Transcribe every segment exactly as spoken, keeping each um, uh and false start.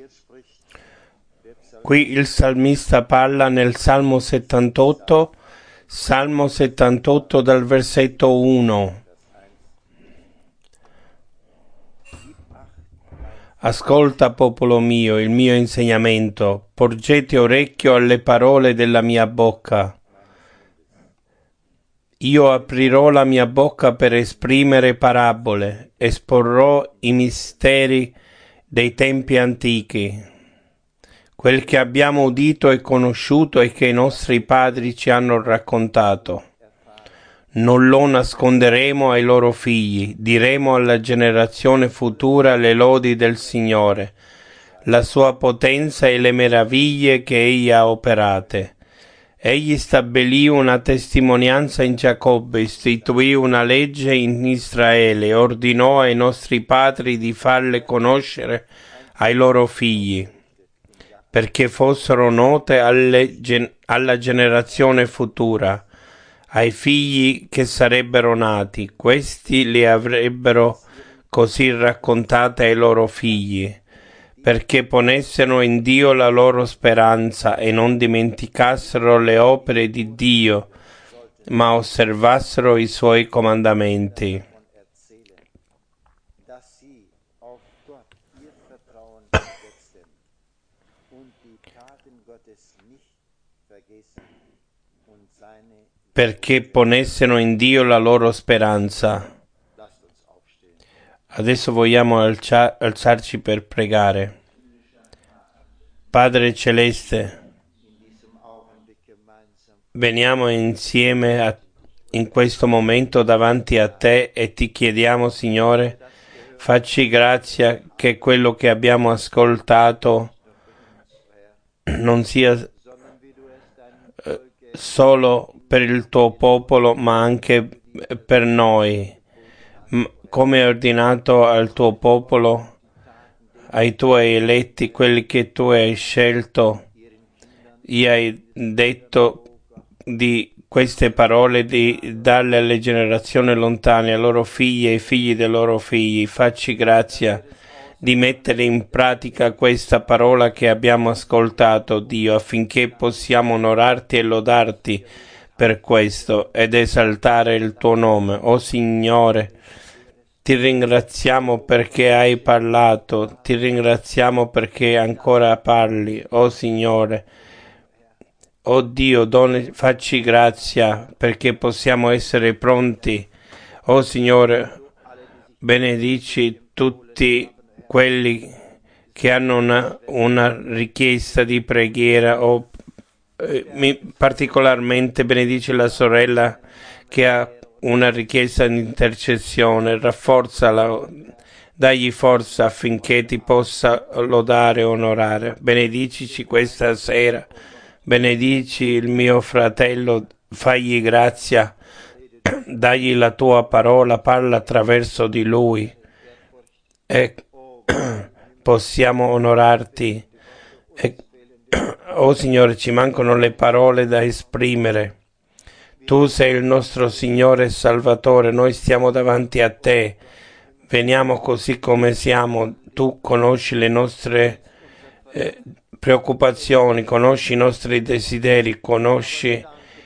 Qui il salmista parla nel Salmo settantotto, Salmo settantotto dal versetto uno. Ascolta, popolo mio, il mio insegnamento, porgete orecchio alle parole della mia bocca. Io aprirò la mia bocca per esprimere parabole, esporrò i misteri dei tempi antichi, quel che abbiamo udito e conosciuto e che i nostri padri ci hanno raccontato. Non lo nasconderemo ai loro figli, diremo alla generazione futura le lodi del Signore, la sua potenza e le meraviglie che Egli ha operate. Egli stabilì una testimonianza in Giacobbe, istituì una legge in Israele, ordinò ai nostri padri di farle conoscere ai loro figli, perché fossero note alle gen- alla generazione futura, ai figli che sarebbero nati. Questi le avrebbero così raccontate ai loro figli, perché ponessero in Dio la loro speranza e non dimenticassero le opere di Dio, ma osservassero i suoi comandamenti. Perché ponessero in Dio la loro speranza. Adesso vogliamo alza- alzarci per pregare. Padre Celeste, veniamo insieme a, in questo momento davanti a Te e Ti chiediamo, Signore, facci grazia che quello che abbiamo ascoltato non sia eh, solo per il Tuo popolo, ma anche per noi. M- come hai ordinato al Tuo popolo, ai Tuoi eletti, quelli che Tu hai scelto, gli hai detto di queste parole, di darle alle generazioni lontane, ai loro figli e ai figli dei loro figli. Facci grazia di mettere in pratica questa parola che abbiamo ascoltato, Dio, affinché possiamo onorarti e lodarti per questo ed esaltare il Tuo nome. O Signore, Ti ringraziamo perché hai parlato, Ti ringraziamo perché ancora parli, o Signore. O Dio, doni, facci grazia perché possiamo essere pronti. O Signore, benedici tutti quelli che hanno una, una richiesta di preghiera, o eh, mi, particolarmente benedici la sorella che ha una richiesta di intercessione, rafforzala, dagli forza affinché Ti possa lodare e onorare. Benedicici questa sera. Benedici il mio fratello, fagli grazia, dagli la Tua parola, parla attraverso di lui e possiamo onorarti. E, oh Signore, ci mancano le parole da esprimere. Tu sei il nostro Signore e Salvatore, noi stiamo davanti a Te, veniamo così come siamo, Tu conosci le nostre eh, preoccupazioni, conosci i nostri desideri, conosci,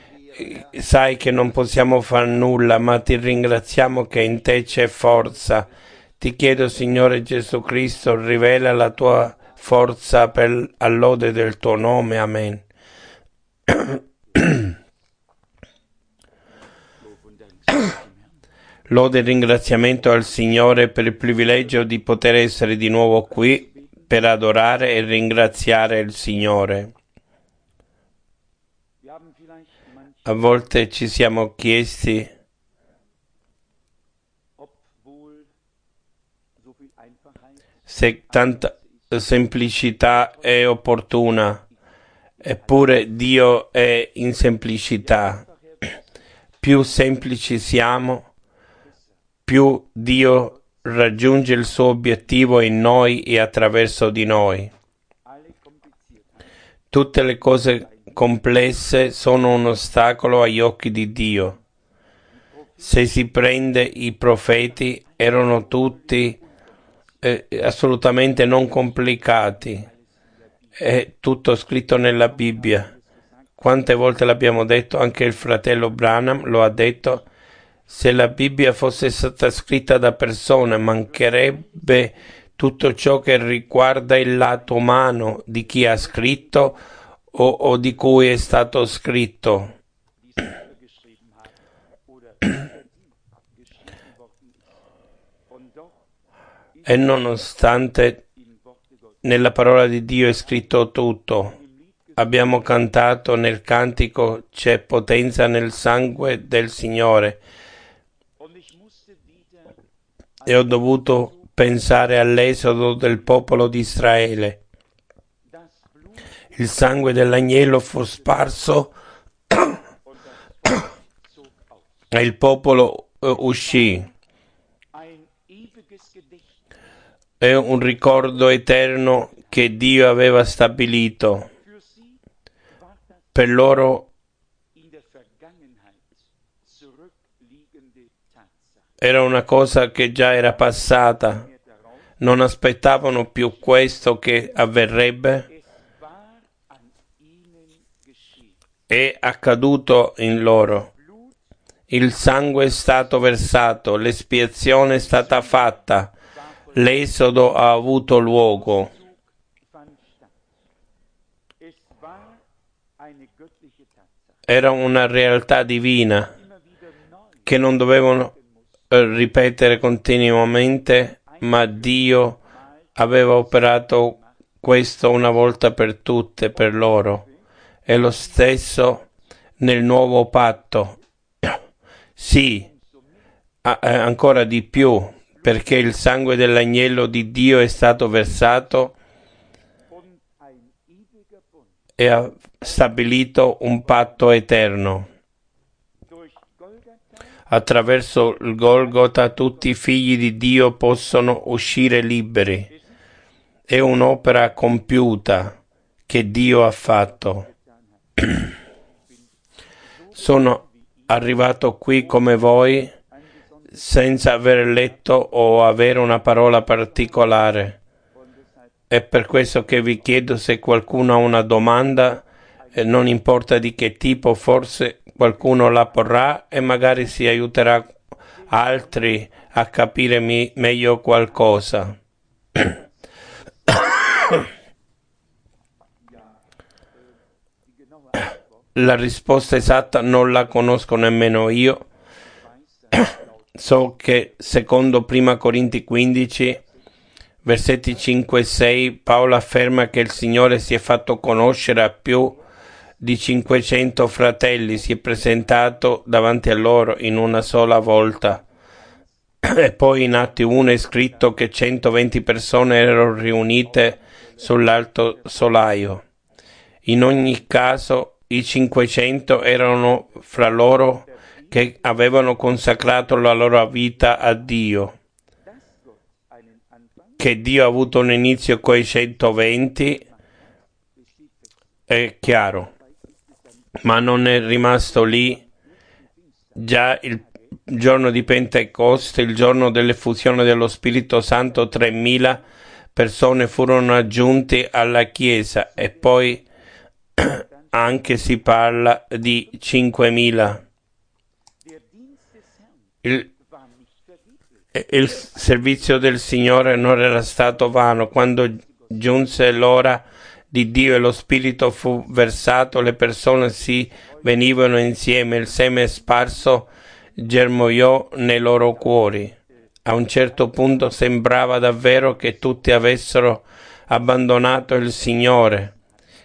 sai che non possiamo far nulla, ma Ti ringraziamo che in Te c'è forza. Ti chiedo, Signore Gesù Cristo, rivela la Tua forza per all'ode del Tuo nome. Amen. Lode e ringraziamento al Signore per il privilegio di poter essere di nuovo qui per adorare e ringraziare il Signore. A volte ci siamo chiesti se tanta semplicità è opportuna, eppure Dio è in semplicità. Più semplici siamo, più Dio raggiunge il suo obiettivo in noi e attraverso di noi. Tutte le cose complesse sono un ostacolo agli occhi di Dio. Se si prende i profeti, erano tutti eh, assolutamente non complicati. È tutto scritto nella Bibbia. Quante volte l'abbiamo detto, anche il fratello Branham lo ha detto, se la Bibbia fosse stata scritta da persone mancherebbe tutto ciò che riguarda il lato umano di chi ha scritto o, o di cui è stato scritto. E nonostante nella parola di Dio è scritto tutto, abbiamo cantato nel cantico c'è potenza nel sangue del Signore, e ho dovuto pensare all'esodo del popolo di Israele. Il sangue dell'agnello fu sparso e il popolo uh, uscì. È un ricordo eterno che Dio aveva stabilito per loro. Era una cosa che già era passata, non aspettavano più questo che avverrebbe. È accaduto in loro. Il sangue è stato versato, l'espiazione è stata fatta, l'esodo ha avuto luogo. Era una realtà divina che non dovevano ripetere continuamente, ma Dio aveva operato questo una volta per tutte per loro. È lo stesso nel nuovo patto. Sì, ancora di più, perché il sangue dell'agnello di Dio è stato versato e ha stabilito un patto eterno. Attraverso il Golgota tutti i figli di Dio possono uscire liberi. È un'opera compiuta che Dio ha fatto. Sono arrivato qui come voi senza aver letto o avere una parola particolare. È per questo che vi chiedo se qualcuno ha una domanda, eh, non importa di che tipo, forse qualcuno la porrà e magari si aiuterà altri a capire mi- meglio qualcosa. La risposta esatta non la conosco nemmeno io. So che secondo prima Corinti quindici, versetti cinque e sei, Paolo afferma che il Signore si è fatto conoscere a più di cinquecento fratelli, si è presentato davanti a loro in una sola volta. E poi in Atti uno è scritto che centoventi persone erano riunite sull'alto solaio. In ogni caso i cinquecento erano fra loro che avevano consacrato la loro vita a Dio. Che Dio ha avuto un inizio coi centoventi è chiaro, ma non è rimasto lì. Già il giorno di Pentecoste, il giorno dell'effusione dello Spirito Santo, tremila persone furono aggiunte alla Chiesa e poi anche si parla di cinquemila. Il, il servizio del Signore non era stato vano. Quando giunse l'ora di Dio e lo Spirito fu versato, le persone si venivano insieme, il seme sparso germogliò nei loro cuori. A un certo punto sembrava davvero che tutti avessero abbandonato il Signore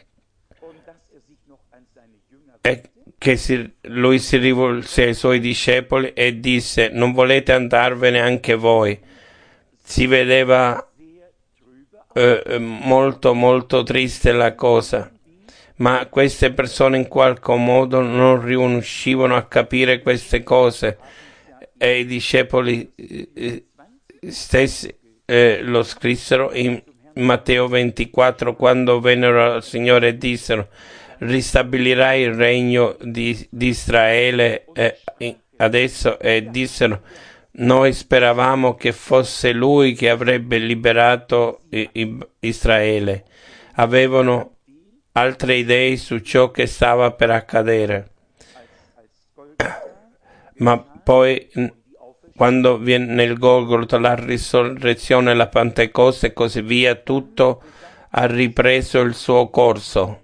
e che si, lui si rivolse ai suoi discepoli e disse: non volete andarvene anche voi? Si vedeva eh, molto molto triste la cosa, ma queste persone in qualche modo non riuscivano a capire queste cose e i discepoli eh, stessi eh, lo scrissero in Matteo ventiquattro, quando vennero al Signore e dissero: ristabilirai il regno di, di Israele eh, adesso, e dissero: noi speravamo che fosse lui che avrebbe liberato i, i, Israele. avevano altre idee su ciò che stava per accadere. Ma poi, quando viene nel Golgotha, la risurrezione, la Pentecoste e così via, tutto ha ripreso il suo corso.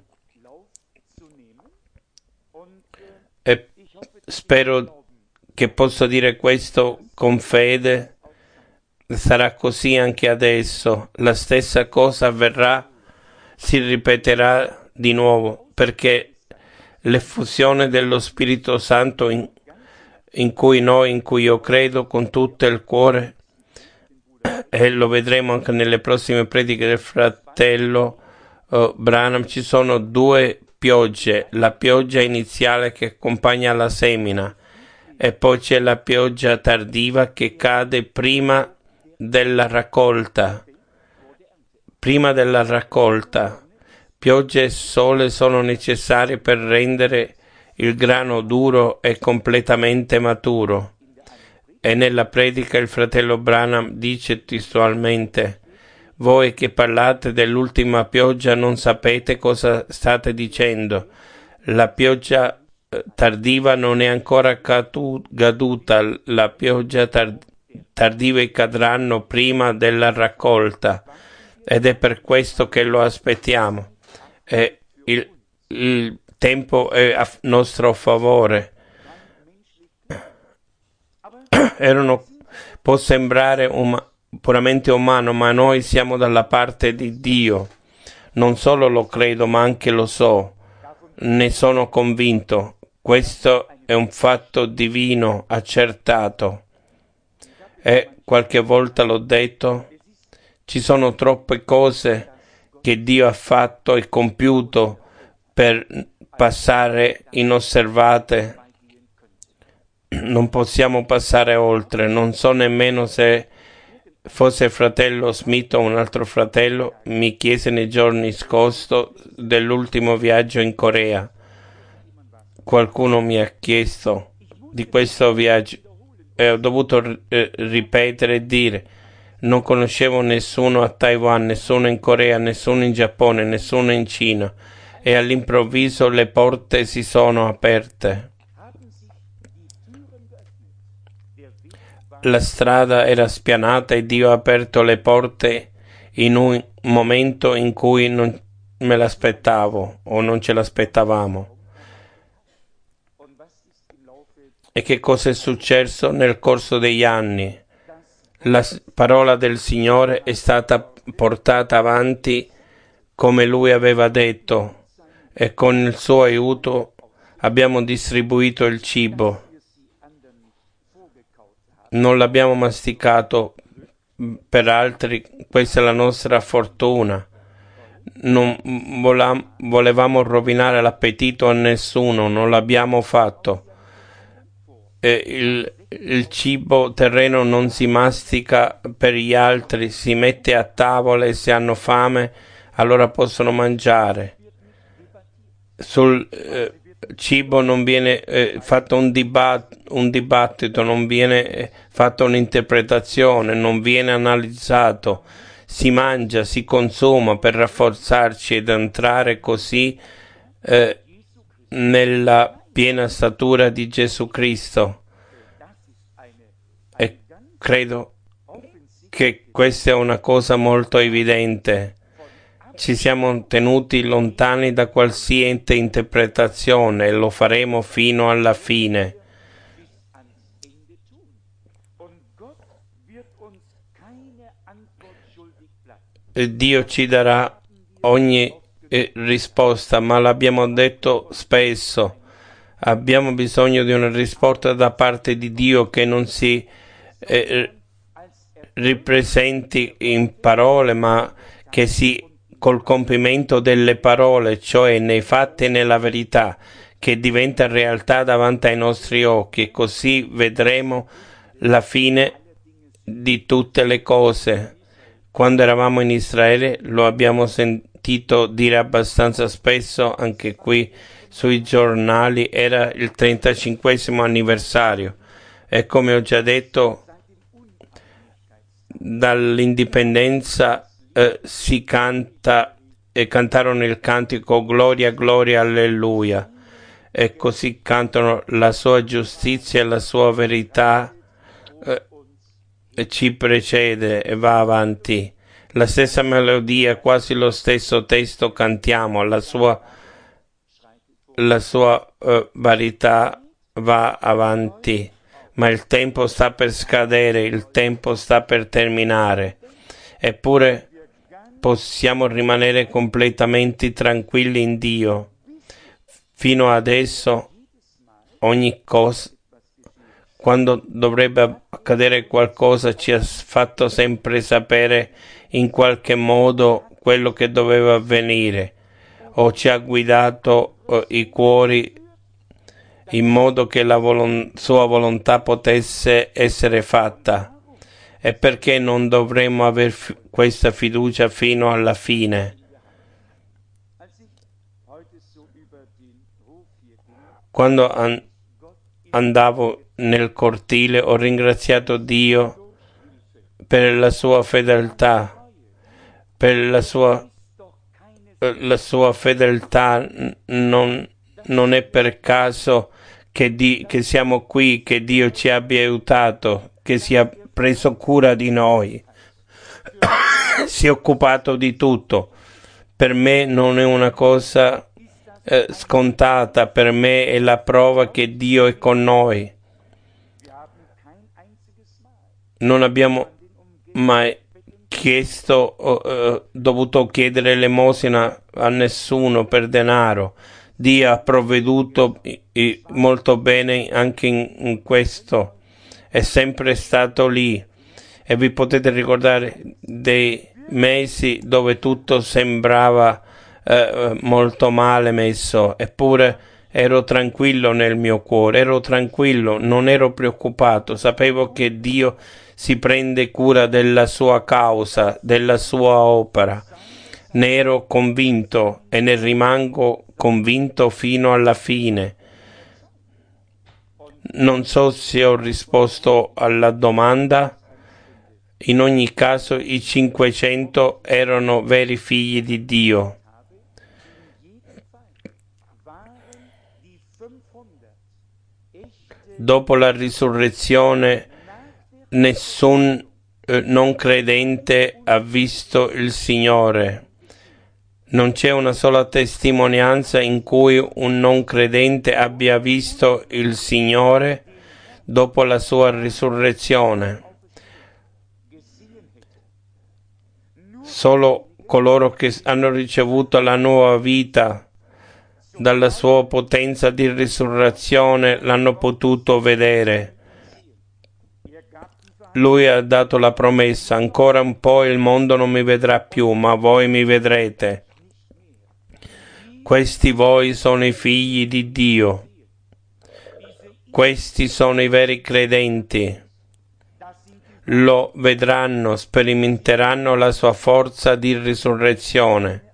E spero che posso dire questo con fede. Sarà così anche adesso. La stessa cosa avverrà, si ripeterà di nuovo, perché l'effusione dello Spirito Santo in, in cui noi, in cui io credo con tutto il cuore, e lo vedremo anche nelle prossime prediche del fratello uh, Branham, ci sono due piogge: la pioggia iniziale che accompagna la semina e poi c'è la pioggia tardiva che cade prima della raccolta. Prima della raccolta. Pioggia e sole sono necessari per rendere il grano duro e completamente maturo. E nella predica il fratello Branham dice testualmente: voi che parlate dell'ultima pioggia non sapete cosa state dicendo. La pioggia tardiva non è ancora caduta, la pioggia tar- tardive cadranno prima della raccolta, ed è per questo che lo aspettiamo. E il, il tempo è a nostro favore. Erano, può sembrare um, puramente umano, ma noi siamo dalla parte di Dio. Non solo lo credo, ma anche lo so, ne sono convinto. Questo è un fatto divino accertato. E qualche volta l'ho detto, ci sono troppe cose che Dio ha fatto e compiuto per passare inosservate. Non possiamo passare oltre. Non so nemmeno se fosse fratello Smith o un altro fratello mi chiese nei giorni scorsi dell'ultimo viaggio in Corea. Qualcuno mi ha chiesto di questo viaggio e ho dovuto eh, ripetere e dire: non conoscevo nessuno a Taiwan, nessuno in Corea, nessuno in Giappone, nessuno in Cina, e all'improvviso le porte si sono aperte. La strada era spianata e Dio ha aperto le porte in un momento in cui non me l'aspettavo o non ce l'aspettavamo. E che cosa è successo nel corso degli anni? La parola del Signore è stata portata avanti come Lui aveva detto, e con il suo aiuto abbiamo distribuito il cibo. Non l'abbiamo masticato per altri, questa è la nostra fortuna. Non volevamo rovinare l'appetito a nessuno, non l'abbiamo fatto. E il, il cibo terreno non si mastica per gli altri, si mette a tavola e se hanno fame allora possono mangiare. Sul eh, cibo non viene eh, fatto un, dibat- un dibattito, non viene eh, fatta un'interpretazione, non viene analizzato. Si mangia, si consuma per rafforzarci ed entrare così eh, nella piena statura di Gesù Cristo. E credo che questa è una cosa molto evidente. Ci siamo tenuti lontani da qualsiasi interpretazione e lo faremo fino alla fine. E Dio ci darà ogni eh, risposta, ma l'abbiamo detto spesso. Abbiamo bisogno di una risposta da parte di Dio che non si eh, ripresenti in parole, ma che si col compimento delle parole, cioè nei fatti e nella verità, che diventa realtà davanti ai nostri occhi, e così vedremo la fine di tutte le cose. Quando eravamo in Israele lo abbiamo sentito dire abbastanza spesso, anche qui sui giornali, era il trentacinquesimo anniversario e come ho già detto, dall'indipendenza eh, si canta e cantarono il cantico Gloria, Gloria, Alleluia. E così cantano la sua giustizia e la sua verità eh, ci precede e va avanti. La stessa melodia, quasi lo stesso testo cantiamo, la sua, la sua uh, verità va avanti, ma il tempo sta per scadere, il tempo sta per terminare. Eppure possiamo rimanere completamente tranquilli in Dio. Fino adesso ogni cosa, quando dovrebbe accadere qualcosa, ci ha fatto sempre sapere in qualche modo quello che doveva avvenire, o ci ha guidato uh, i cuori in modo che la volon- sua volontà potesse essere fatta. E perché non dovremmo avere f- questa fiducia fino alla fine? Quando an- andavo nel cortile ho ringraziato Dio per la sua fedeltà, per la sua, la sua fedeltà. Non, non è per caso che, di, che siamo qui, che Dio ci abbia aiutato, che si è preso cura di noi, si è occupato di tutto. Per me non è una cosa eh, scontata, per me è la prova che Dio è con noi. Non abbiamo mai chiesto, uh, dovuto chiedere l'elemosina a nessuno per denaro. Dio ha provveduto i, molto bene anche in, in questo, è sempre stato lì. E vi potete ricordare dei mesi dove tutto sembrava uh, molto male messo, eppure ero tranquillo nel mio cuore, ero tranquillo, non ero preoccupato, sapevo che Dio si prende cura della sua causa, della sua opera. Ne ero convinto e ne rimango convinto fino alla fine. Non so se ho risposto alla domanda. In ogni caso i cinquecento erano veri figli di Dio. Dopo la risurrezione nessun eh, non credente ha visto il Signore. Non c'è una sola testimonianza in cui un non credente abbia visto il Signore dopo la sua risurrezione. Solo coloro che hanno ricevuto la nuova vita dalla sua potenza di risurrezione l'hanno potuto vedere. Lui ha dato la promessa: ancora un po' il mondo non mi vedrà più, ma voi mi vedrete. Questi voi sono i figli di Dio. Questi sono i veri credenti. Lo vedranno, sperimenteranno la sua forza di risurrezione.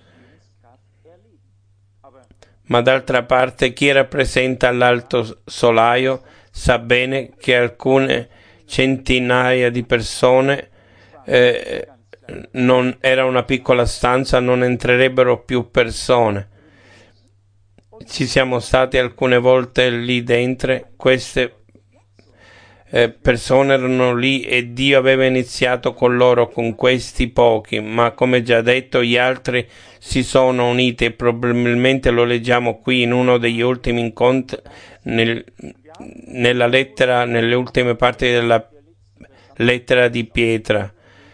Ma d'altra parte chi rappresenta l'alto solaio sa bene che alcune centinaia di persone eh, non era una piccola stanza, non entrerebbero più persone. Ci siamo stati alcune volte lì dentro, queste eh, persone erano lì e Dio aveva iniziato con loro, con questi pochi, ma come già detto gli altri si sono uniti e probabilmente lo leggiamo qui in uno degli ultimi incontri, nel, nella lettera, nelle ultime parti della lettera di Pietra.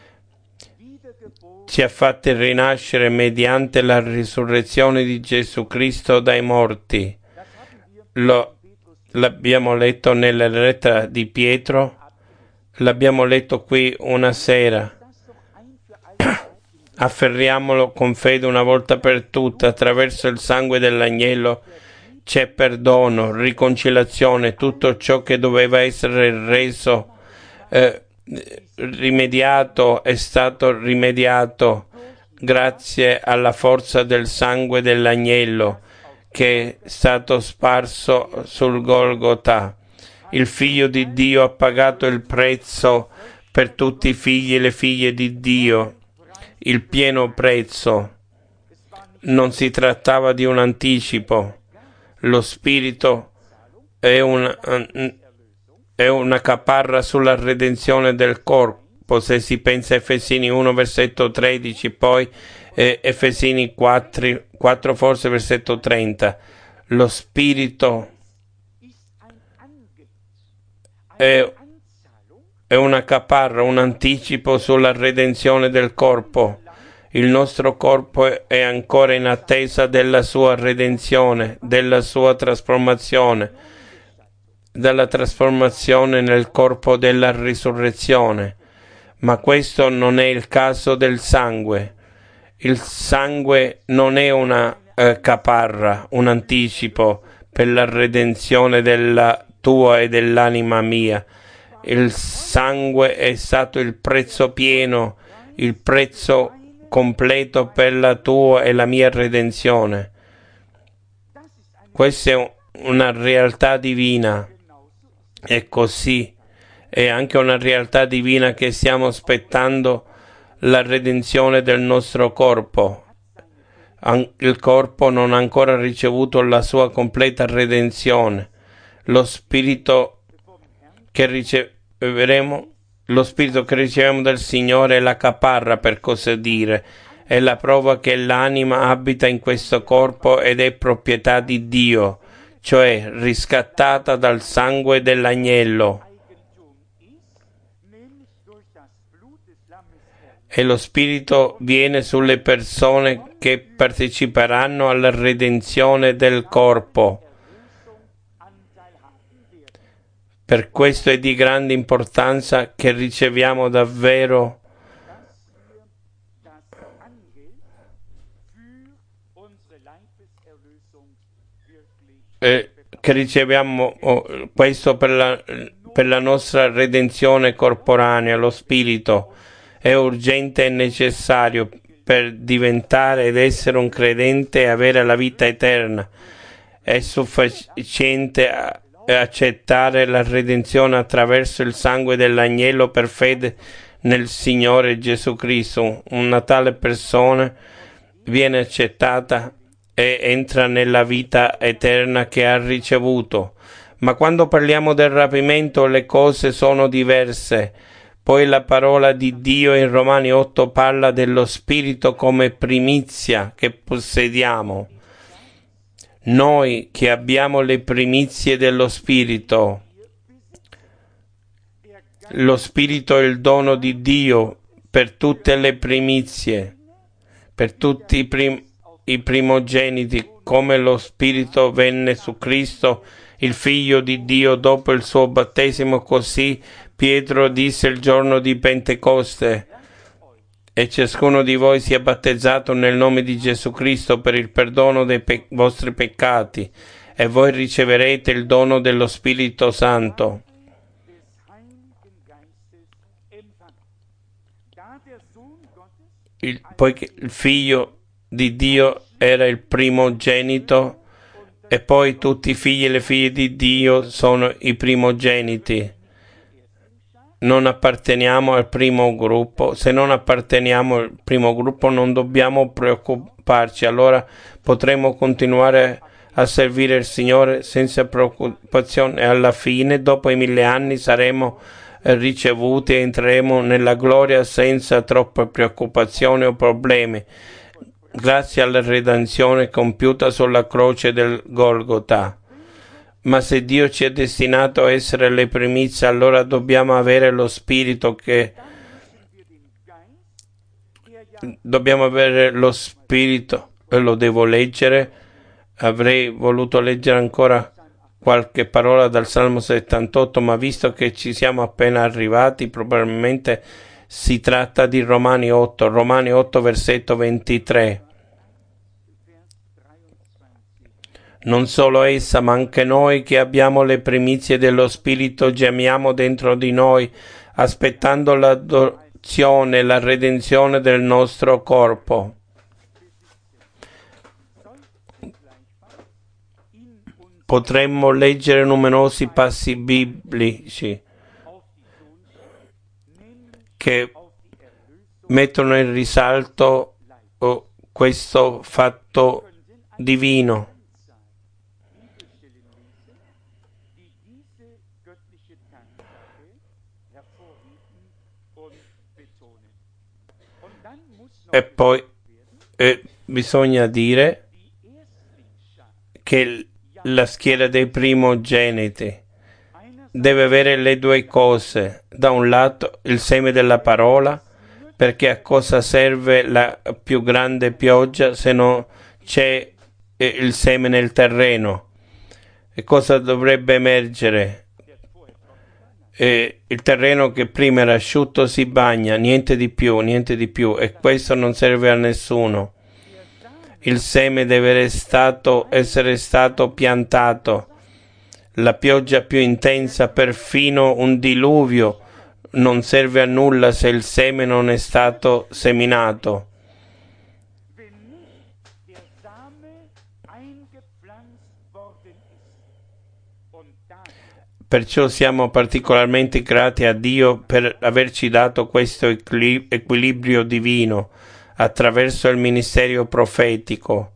Ci ha fatti rinascere mediante la risurrezione di Gesù Cristo dai morti. Lo, l'abbiamo letto nella lettera di Pietro, l'abbiamo letto qui una sera. Afferriamolo con fede una volta per tutte. Attraverso il sangue dell'agnello c'è perdono, riconciliazione, tutto ciò che doveva essere reso eh, rimediato è stato rimediato grazie alla forza del sangue dell'agnello che è stato sparso sul Golgotha. Il Figlio di Dio ha pagato il prezzo per tutti i figli e le figlie di Dio, il pieno prezzo. non si trattava di un anticipo. Lo Spirito è una, è una caparra sulla redenzione del corpo. Se si pensa a Efesini uno, versetto tredici, poi eh, Efesini quattro, quattro, forse versetto trenta. Lo Spirito è, è una caparra, un anticipo sulla redenzione del corpo. Il nostro corpo è ancora in attesa della sua redenzione, della sua trasformazione, della trasformazione nel corpo della risurrezione. Ma questo non è il caso del sangue. Il sangue non è una eh, caparra, un anticipo per la redenzione della tua e dell'anima mia. Il sangue è stato il prezzo pieno, il prezzo completo per la tua e la mia redenzione. Questa è una realtà divina. È così. È anche una realtà divina che stiamo aspettando la redenzione del nostro corpo. Il corpo non ha ancora ricevuto la sua completa redenzione. Lo spirito che riceveremo, lo spirito che riceviamo dal Signore è la caparra, per così dire, è la prova che l'anima abita in questo corpo ed è proprietà di Dio, cioè riscattata dal sangue dell'agnello. E lo Spirito viene sulle persone che parteciperanno alla redenzione del corpo. Per questo è di grande importanza che riceviamo davvero eh, che riceviamo oh, questo per la, per la nostra redenzione corporanea. Lo Spirito è urgente e necessario per diventare ed essere un credente e avere la vita eterna. È sufficiente a accettare la redenzione attraverso il sangue dell'agnello per fede nel Signore Gesù Cristo. Una tale persona viene accettata e entra nella vita eterna che ha ricevuto. Ma quando parliamo del rapimento le cose sono diverse. Poi la parola di Dio in Romani otto parla dello Spirito come primizia che possediamo. Noi che abbiamo le primizie dello Spirito, lo Spirito è il dono di Dio per tutte le primizie, per tutti i, prim- i primogeniti, come lo Spirito venne su Cristo, il Figlio di Dio, dopo il suo battesimo, così Pietro disse il giorno di Pentecoste: e ciascuno di voi sia battezzato nel nome di Gesù Cristo per il perdono dei pe- vostri peccati, e voi riceverete il dono dello Spirito Santo. Il, poiché il Figlio di Dio era il primogenito, e poi tutti i figli e le figlie di Dio sono i primogeniti. Non apparteniamo al primo gruppo. Se non apparteniamo al primo gruppo non dobbiamo preoccuparci, allora potremo continuare a servire il Signore senza preoccupazione, e alla fine, dopo i mille anni, saremo ricevuti e entreremo nella gloria senza troppe preoccupazioni o problemi, grazie alla redenzione compiuta sulla croce del Golgotha. Ma se Dio ci ha destinato a essere le primizie, allora dobbiamo avere lo Spirito che dobbiamo avere lo Spirito, e lo devo leggere. Avrei voluto leggere ancora qualche parola dal Salmo settantotto, ma visto che ci siamo appena arrivati, probabilmente si tratta di Romani otto, Romani otto versetto ventitré. Non solo essa, ma anche noi che abbiamo le primizie dello Spirito gemiamo dentro di noi, aspettando l'adozione e la redenzione del nostro corpo. Potremmo leggere numerosi passi biblici che mettono in risalto questo fatto divino. E poi eh, bisogna dire che la schiera dei primogeniti deve avere le due cose. Da un lato il seme della parola, perché a cosa serve la più grande pioggia se non c'è eh, il seme nel terreno? E cosa dovrebbe emergere? Eh, il terreno che prima era asciutto si bagna, niente di più, niente di più, e questo non serve a nessuno. Il seme deve essere stato, essere stato piantato. La pioggia più intensa, perfino un diluvio, non serve a nulla se il seme non è stato seminato. Perciò siamo particolarmente grati a Dio per averci dato questo equilibrio divino attraverso il ministero profetico.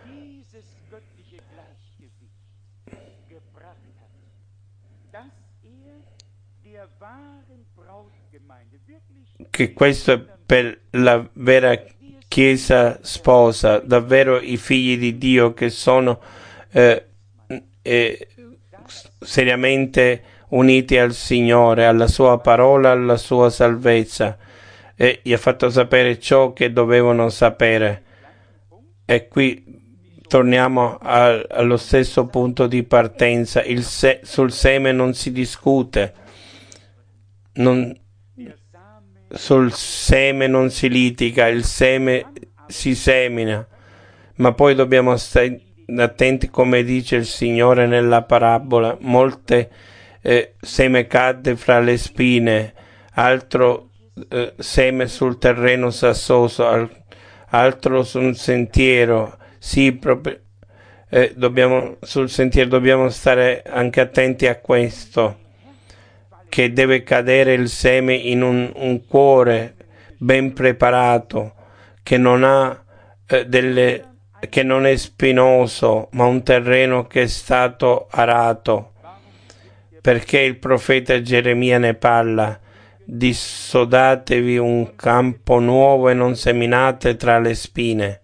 Che questo è per la vera Chiesa sposa, davvero i figli di Dio che sono eh, eh, seriamente uniti al Signore, alla sua parola, alla sua salvezza, e gli ha fatto sapere ciò che dovevano sapere. E qui torniamo a, allo stesso punto di partenza. Il se, sul seme non si discute, non, sul seme non si litiga, il seme si semina, ma poi dobbiamo stare attenti, come dice il Signore nella parabola. Molte eh, seme cadde fra le spine, altro eh, seme sul terreno sassoso, al, altro sul sentiero. Sì, proprio, eh, dobbiamo, sul sentiero dobbiamo stare anche attenti a questo, che deve cadere il seme in un, un cuore ben preparato, che non ha eh, delle che non è spinoso, ma un terreno che è stato arato, perché il profeta Geremia ne parla: dissodatevi un campo nuovo e non seminate tra le spine.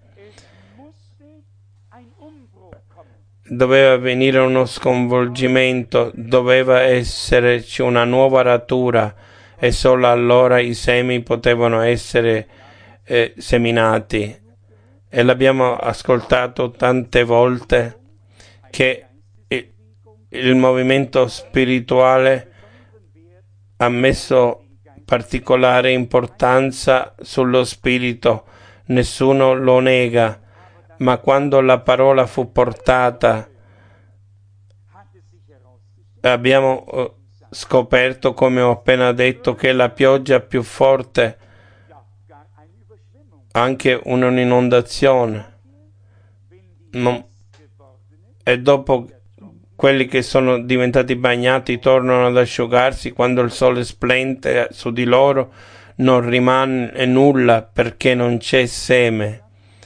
Doveva venire uno sconvolgimento, doveva esserci una nuova aratura, e solo allora i semi potevano essere eh, seminati. E l'abbiamo ascoltato tante volte che il, il movimento spirituale ha messo particolare importanza sullo spirito, nessuno lo nega, ma quando la parola fu portata abbiamo scoperto, come ho appena detto, che la pioggia più forte, anche un'inondazione, non, e dopo quelli che sono diventati bagnati tornano ad asciugarsi quando il sole splende su di loro, non rimane nulla perché non c'è seme.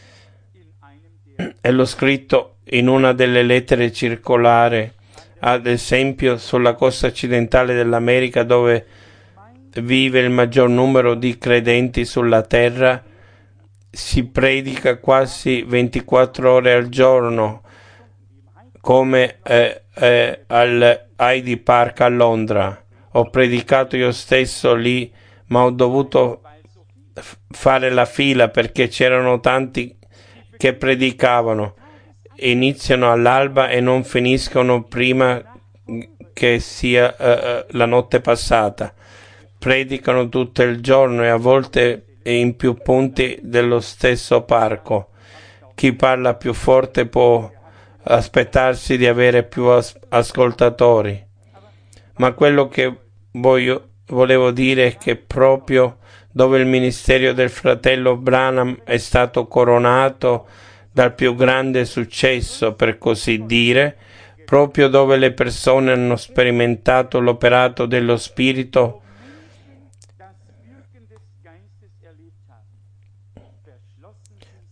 E l'ho scritto in una delle lettere circolari, ad esempio sulla costa occidentale dell'America, dove vive il maggior numero di credenti sulla terra. Si predica quasi ventiquattro ore al giorno, come eh, eh, al Hyde Park a Londra. Ho predicato io stesso lì, ma ho dovuto f- fare la fila perché c'erano tanti che predicavano. Iniziano all'alba e non finiscono prima che sia eh, la notte passata. Predicano tutto il giorno e a volte in più punti dello stesso parco. Chi parla più forte può aspettarsi di avere più as- ascoltatori. Ma quello che voglio, volevo dire è che proprio dove il ministero del fratello Branham è stato coronato dal più grande successo, per così dire, proprio dove le persone hanno sperimentato l'operato dello Spirito,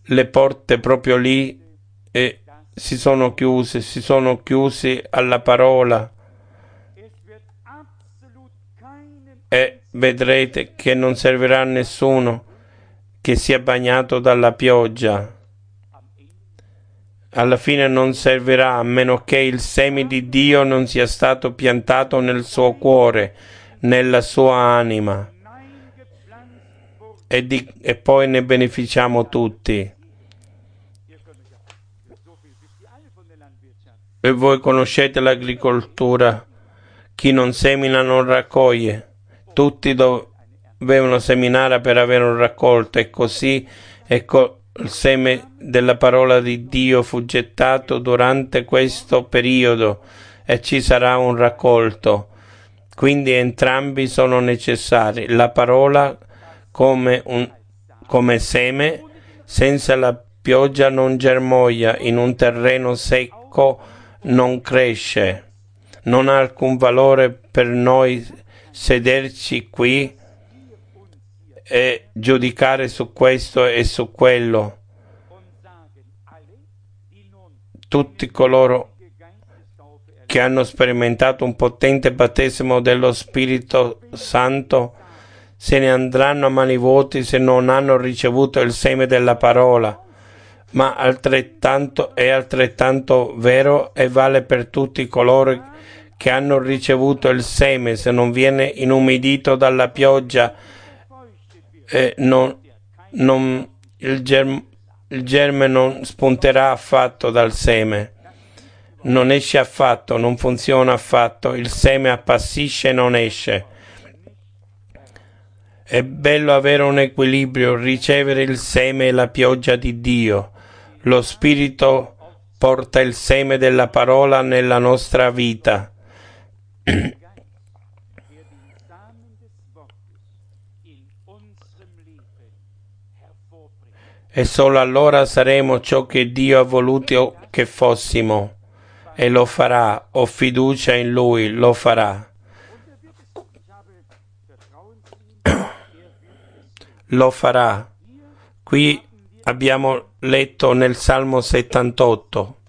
le porte proprio lì e si sono chiuse, si sono chiusi alla parola e vedrete che non servirà a nessuno che sia bagnato dalla pioggia. Alla fine non servirà a meno che il seme di Dio non sia stato piantato nel suo cuore, nella sua anima. E, di, e poi ne beneficiamo tutti. E voi conoscete l'agricoltura. Chi non semina non raccoglie. Tutti dovevano seminare per avere un raccolto, e così ecco il seme della parola di Dio fu gettato durante questo periodo e ci sarà un raccolto. Quindi entrambi sono necessari. La parola come, un, come seme, senza la pioggia non germoglia, in un terreno secco non cresce. Non ha alcun valore per noi sederci qui e giudicare su questo e su quello. Tutti coloro che hanno sperimentato un potente battesimo dello Spirito Santo se ne andranno a mani vuote se non hanno ricevuto il seme della parola, ma altrettanto è altrettanto vero e vale per tutti coloro che hanno ricevuto il seme. Se non viene inumidito dalla pioggia, eh, non, non, il, germ, il germe non spunterà affatto dal seme, non esce affatto, non funziona affatto, il seme appassisce e non esce. È bello avere un equilibrio, ricevere il seme e la pioggia di Dio. Lo Spirito porta il seme della parola nella nostra vita. E solo allora saremo ciò che Dio ha voluto che fossimo, e lo farà. Ho fiducia in Lui, lo farà. Lo farà. Qui abbiamo letto nel Salmo settantotto.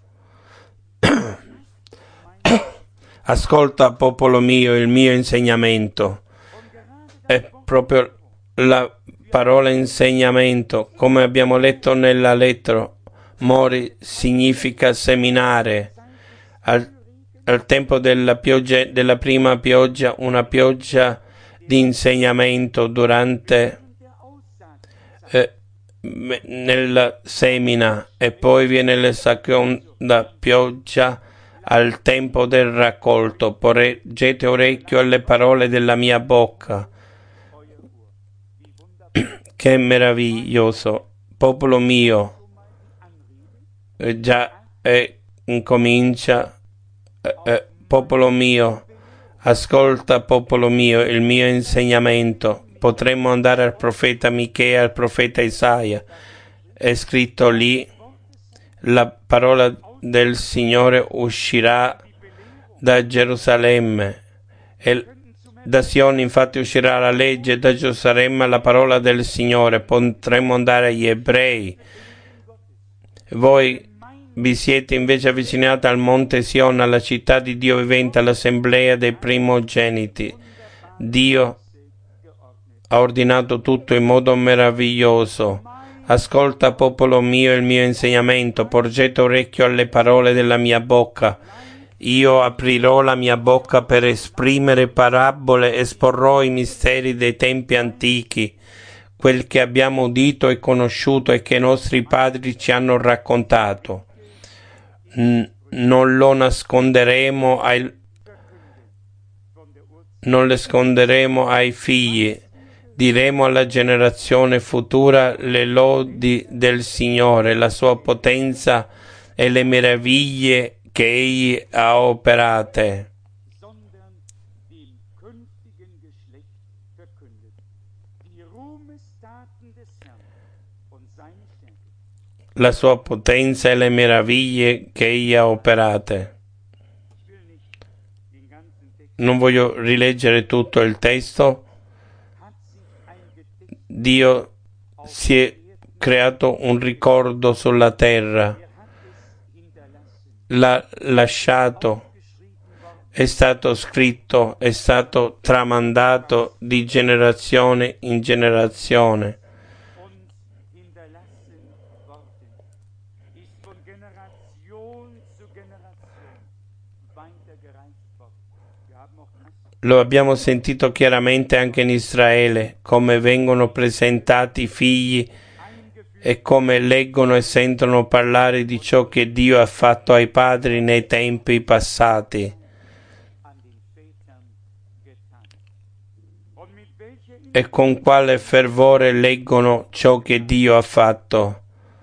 Ascolta, popolo mio, il mio insegnamento. È proprio la parola insegnamento, come abbiamo letto nella lettera. Mori significa seminare. Al, al tempo della pioggia, della prima pioggia, una pioggia di insegnamento durante eh, nella semina, e poi viene la seconda pioggia al tempo del raccolto. Porgete orecchio alle parole della mia bocca. Che meraviglioso, popolo mio. Eh, già eh, incomincia, eh, eh, popolo mio, ascolta, popolo mio, il mio insegnamento. Potremmo andare al profeta Michea, al profeta Isaia. È scritto lì: la parola del Signore uscirà da Gerusalemme, e da Sion infatti uscirà la legge, da Gerusalemme la parola del Signore. Potremmo andare agli ebrei. Voi vi siete invece avvicinati al monte Sion, alla città di Dio vivente, all'assemblea dei primogeniti. Dio ha ordinato tutto in modo meraviglioso. Ascolta, popolo mio, il mio insegnamento. Porgete orecchio alle parole della mia bocca. Io aprirò la mia bocca per esprimere parabole, esporrò i misteri dei tempi antichi, quel che abbiamo udito e conosciuto e che i nostri padri ci hanno raccontato. N- non lo nasconderemo ai, non le nasconderemo ai figli. Diremo alla generazione futura le lodi del Signore, la sua potenza e le meraviglie che Egli ha operate. La sua potenza e le meraviglie che Egli ha operate. Non voglio rileggere tutto il testo. Dio si è creato un ricordo sulla terra, l'ha lasciato, è stato scritto, è stato tramandato di generazione in generazione. Lo abbiamo sentito chiaramente anche in Israele, come vengono presentati i figli e come leggono e sentono parlare di ciò che Dio ha fatto ai padri nei tempi passati. E con quale fervore leggono ciò che Dio ha fatto.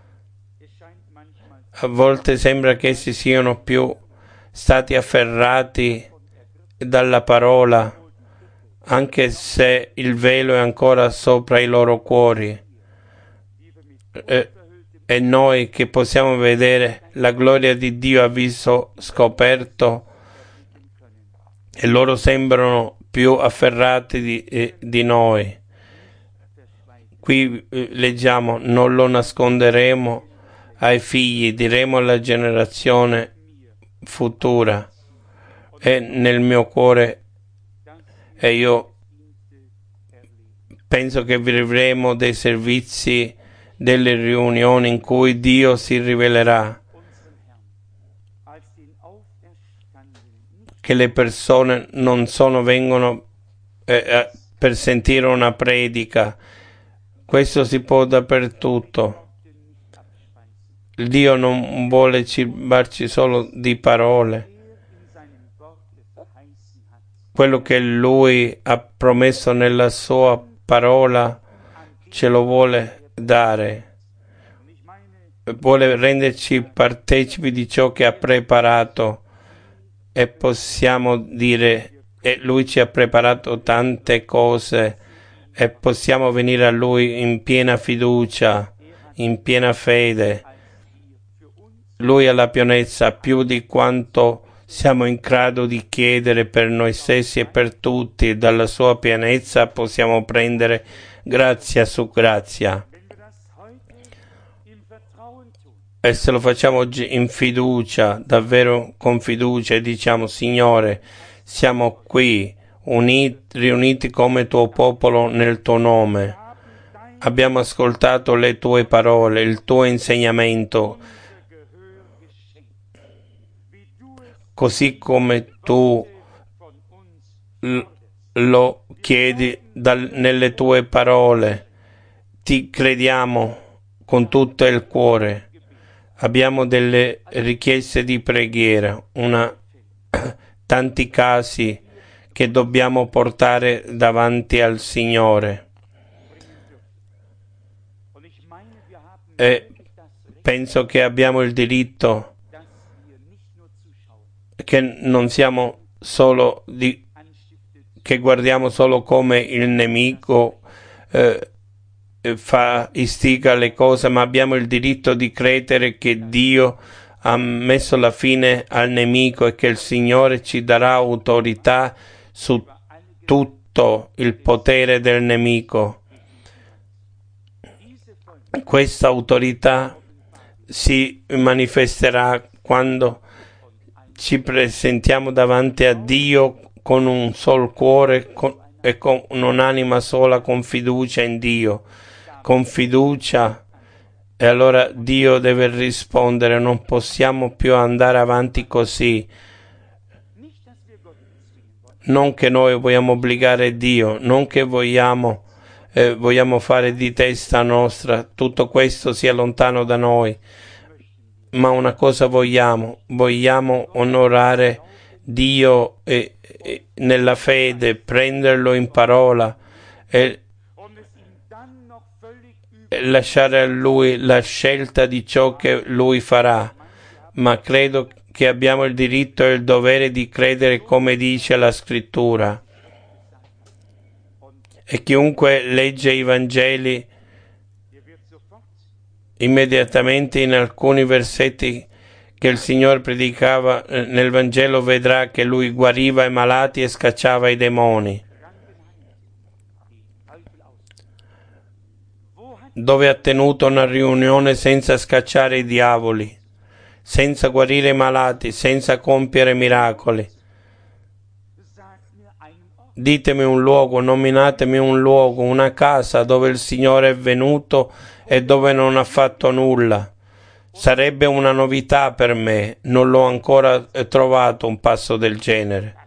A volte sembra che essi siano più stati afferrati dalla parola, anche se il velo è ancora sopra i loro cuori. E, e noi che possiamo vedere la gloria di Dio a viso scoperto, e loro sembrano più afferrati di, eh, di noi. Qui eh, leggiamo: non lo nasconderemo ai figli, diremo alla generazione futura. È nel mio cuore, e io penso che vivremo dei servizi, delle riunioni in cui Dio si rivelerà, che le persone non sono vengono eh, per sentire una predica. Questo si può dappertutto. Dio non vuole cibarci solo di parole. Quello che Lui ha promesso nella sua parola ce lo vuole dare. Vuole renderci partecipi di ciò che ha preparato, e possiamo dire: e Lui ci ha preparato tante cose, e possiamo venire a Lui in piena fiducia, in piena fede. Lui ha la pienezza più di quanto siamo in grado di chiedere per noi stessi e per tutti. Dalla sua pienezza possiamo prendere grazia su grazia. E se lo facciamo oggi in fiducia, davvero con fiducia, e diciamo: Signore, siamo qui, uniti, riuniti come tuo popolo nel tuo nome. Abbiamo ascoltato le tue parole, il tuo insegnamento, così come tu lo chiedi dal, nelle tue parole. Ti crediamo con tutto il cuore. Abbiamo delle richieste di preghiera, una, tanti casi che dobbiamo portare davanti al Signore. E penso che abbiamo il diritto, che non siamo solo di, che guardiamo solo come il nemico eh, fa, istiga le cose, ma abbiamo il diritto di credere che Dio ha messo la fine al nemico e che il Signore ci darà autorità su tutto il potere del nemico. Questa autorità si manifesterà quando ci presentiamo davanti a Dio con un sol cuore con, e con un'anima sola, con fiducia in Dio, con fiducia. E allora Dio deve rispondere. Non possiamo più andare avanti così. Non che noi vogliamo obbligare Dio, non che vogliamo eh, vogliamo fare di testa nostra, tutto questo sia lontano da noi, ma una cosa vogliamo, vogliamo onorare Dio e, e, nella fede, prenderlo in parola e, e lasciare a Lui la scelta di ciò che Lui farà. Ma credo che abbiamo il diritto e il dovere di credere come dice la Scrittura. E chiunque legge i Vangeli, immediatamente in alcuni versetti che il Signore predicava nel Vangelo, vedrà che Lui guariva i malati e scacciava i demoni. dove ha tenuto una riunione senza scacciare i diavoli, senza guarire i malati, senza compiere miracoli. Ditemi un luogo, nominatemi un luogo, una casa dove il Signore è venuto e dove non ha fatto nulla. Sarebbe una novità per me, non l'ho ancora trovato un passo del genere.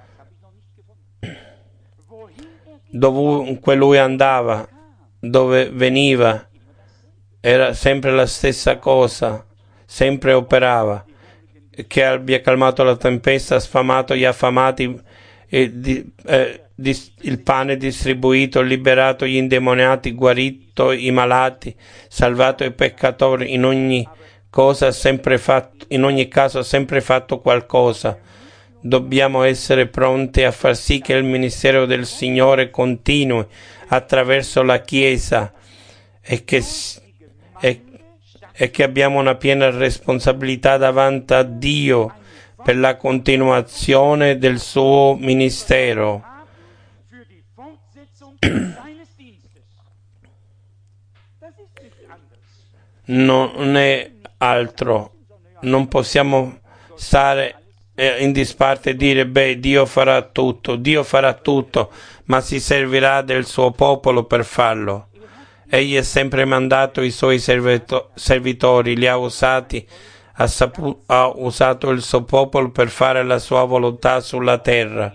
Dovunque lui andava, dove veniva, era sempre la stessa cosa, sempre operava, che abbia calmato la tempesta, sfamato gli affamati, e di, eh, dis, il pane distribuito, liberato gli indemoniati, guarito i malati, salvato i peccatori. In ogni cosa ha sempre fatto, in ogni caso ha sempre fatto qualcosa. Dobbiamo essere pronti a far sì che il ministero del Signore continui attraverso la Chiesa e che, e, e che abbiamo una piena responsabilità davanti a Dio per la continuazione del suo ministero. Non è altro. Non possiamo stare in disparte e dire, beh, Dio farà tutto, Dio farà tutto, ma si servirà del suo popolo per farlo. Egli ha sempre mandato i suoi servito- servitori, li ha usati, ha, sapu- ha usato il suo popolo per fare la sua volontà sulla terra.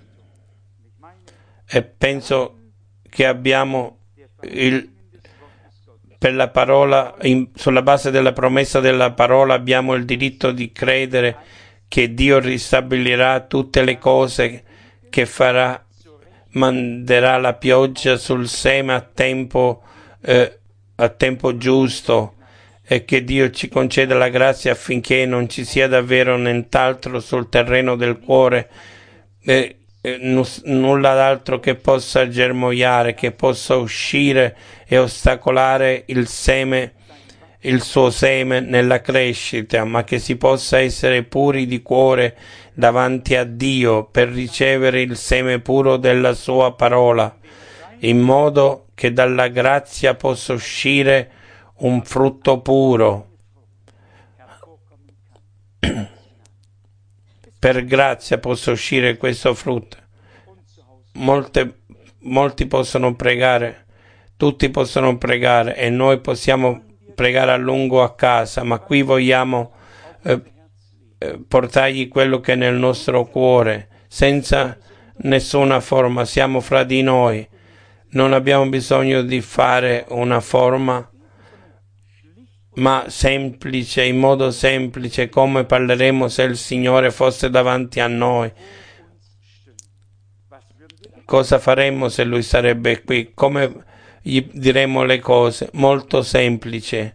E penso che abbiamo il per la parola, in, sulla base della promessa della parola, abbiamo il diritto di credere che Dio ristabilirà tutte le cose, che farà, manderà la pioggia sul seme a tempo, eh, a tempo giusto, e che Dio ci conceda la grazia affinché non ci sia davvero nient'altro sul terreno del cuore, eh, eh, nulla d'altro che possa germogliare, che possa uscire e ostacolare il seme, il suo seme nella crescita, ma che si possa essere puri di cuore davanti a Dio per ricevere il seme puro della sua parola, in modo che dalla grazia possa uscire un frutto puro. Per grazia possa uscire questo frutto. Molte, molti possono pregare, tutti possono pregare e noi possiamo pregare a lungo a casa, ma qui vogliamo eh, eh, portargli quello che è nel nostro cuore, senza nessuna forma. Siamo fra di noi, non abbiamo bisogno di fare una forma, ma semplice, in modo semplice, come parleremo se il Signore fosse davanti a noi. Cosa faremmo se Lui sarebbe qui? Come gli diremmo le cose? Molto semplice.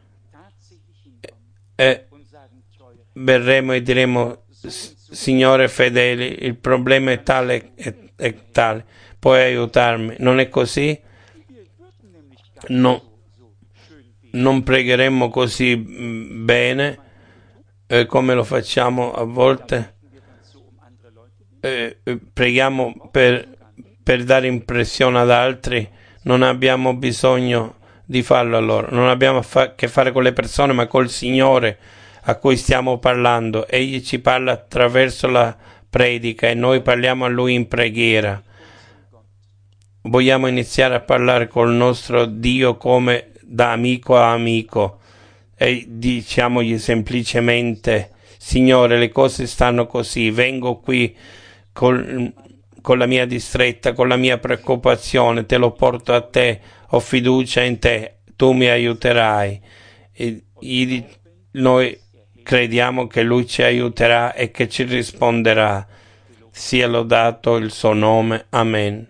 E verremo e diremo, Signore fedele, il problema è tale e, e tale, puoi aiutarmi? Non è così? No. Non pregheremmo così bene eh, come lo facciamo a volte. Eh, preghiamo per, per dare impressione ad altri. Non abbiamo bisogno di farlo a loro. Non abbiamo a fa- che fare con le persone, ma col Signore a cui stiamo parlando. Egli ci parla attraverso la predica e noi parliamo a Lui in preghiera. Vogliamo iniziare a parlare col nostro Dio come da amico a amico e diciamogli semplicemente, Signore, le cose stanno così, vengo qui col, con la mia distretta, con la mia preoccupazione, te lo porto a te, ho fiducia in te, tu mi aiuterai. E, e, noi crediamo che Lui ci aiuterà e che ci risponderà. Sia lodato il suo nome. Amen.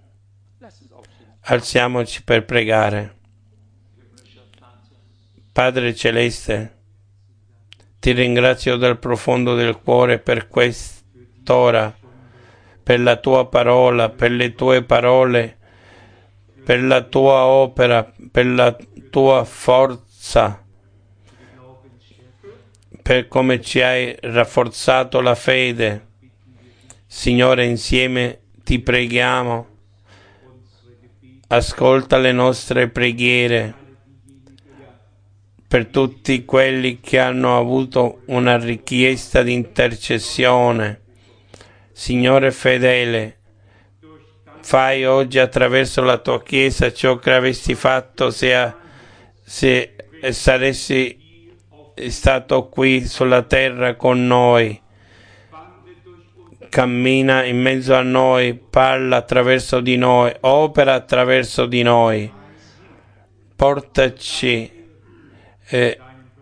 Alziamoci per pregare. Padre Celeste, ti ringrazio dal profondo del cuore per quest'ora, per la tua parola, per le tue parole, per la tua opera, per la tua forza, per come ci hai rafforzato la fede. Signore, insieme ti preghiamo ascolta le nostre preghiere per tutti quelli che hanno avuto una richiesta di intercessione. Signore fedele, fai oggi attraverso la tua Chiesa ciò che avresti fatto se, se saresti stato qui sulla terra con noi. Cammina in mezzo a noi, parla attraverso di noi, opera attraverso di noi. Portaci, eh,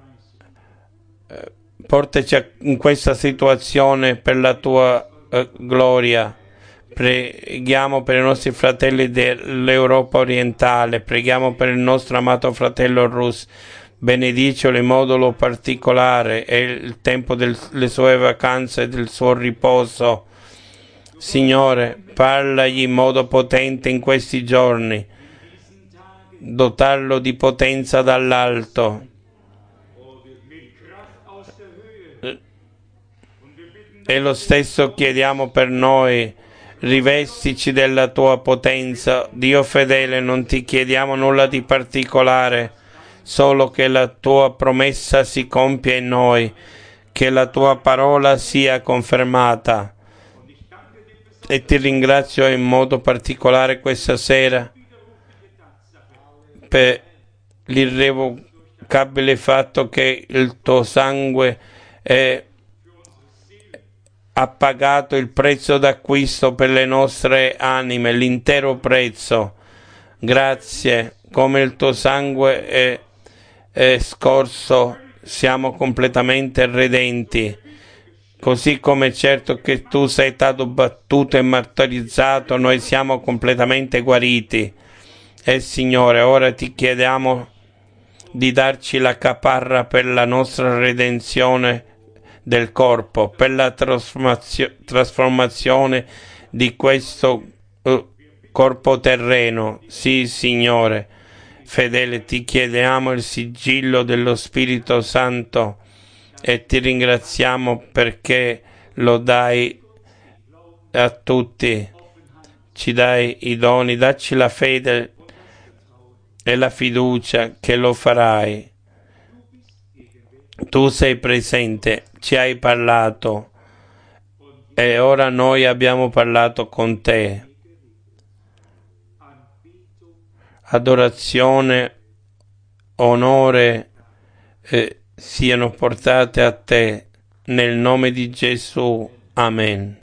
portaci in questa situazione per la tua eh, gloria. Preghiamo per i nostri fratelli dell'Europa orientale, preghiamo per il nostro amato fratello Rus. Benedicelo in modo particolare, è il tempo delle sue vacanze e del suo riposo. Signore, parlagli in modo potente in questi giorni, dotarlo di potenza dall'alto. E lo stesso chiediamo per noi, rivestici della tua potenza. Dio fedele, non ti chiediamo nulla di particolare, solo che la tua promessa si compia in noi, che la tua parola sia confermata. E ti ringrazio in modo particolare questa sera per l'irrevocabile fatto che il tuo sangue è, ha pagato il prezzo d'acquisto per le nostre anime, l'intero prezzo. Grazie, come il tuo sangue è è scorso, siamo completamente redenti, così come certo che tu sei stato battuto e martirizzato, noi siamo completamente guariti. E Signore, ora ti chiediamo di darci la caparra per la nostra redenzione del corpo, per la trasformazio- trasformazione di questo uh, corpo terreno. Sì, Signore fedele, ti chiediamo il sigillo dello Spirito Santo e ti ringraziamo perché lo dai a tutti, ci dai i doni, dacci la fede e la fiducia che lo farai. Tu sei presente, ci hai parlato e ora noi abbiamo parlato con te. Adorazione, onore eh, siano portate a te, nel nome di Gesù. Amen.